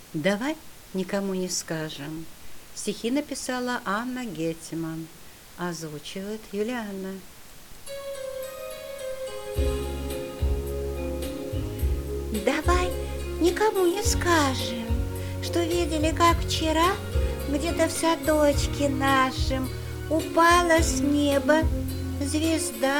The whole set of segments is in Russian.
Давай никому не скажем. Стихи написала Анна Гетцман. Озвучивает Юлиана. Давай никому не скажем, что видели, как вчера где-то в садочке нашем упала с неба звезда.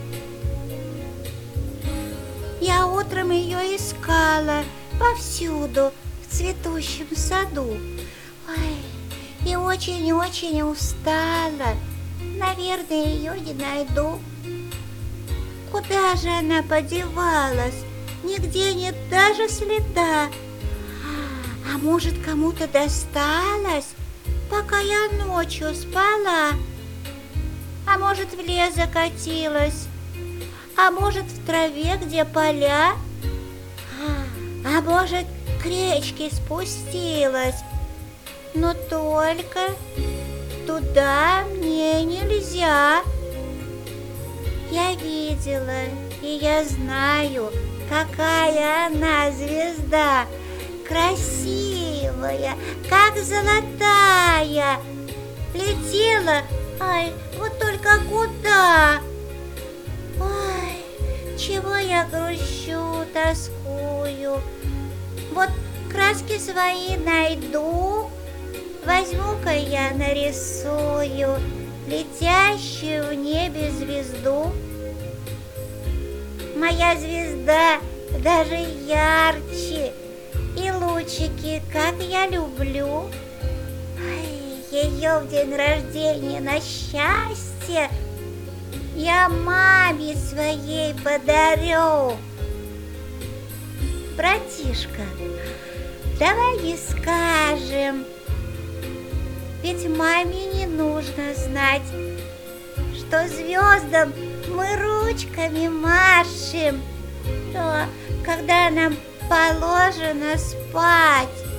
Я утром ее искала повсюду в цветущем саду. Ой, и очень-очень устала. Наверное, ее не найду. Куда же она подевалась? Нигде нет даже следа. А может, кому-то досталось, пока я ночью спала? А может, в лес закатилась? А может, в траве, где поля? А может, к речке спустилась? Но только туда мне нельзя. Я видела, и я знаю, какая она звезда. Красивая, как золотая. Летела, ай, вот только куда? Ой, чего я грущу, тоскую. Вот краски свои найду, возьму-ка я нарисую летящую в небе звезду. Моя звезда даже ярче, и лучики, как я люблю. Ее в день рождения на счастье я маме своей подарю. Братишка, давай не скажем, ведь маме не нужно знать, что звездам мы ручками машем, то когда нам положено спать.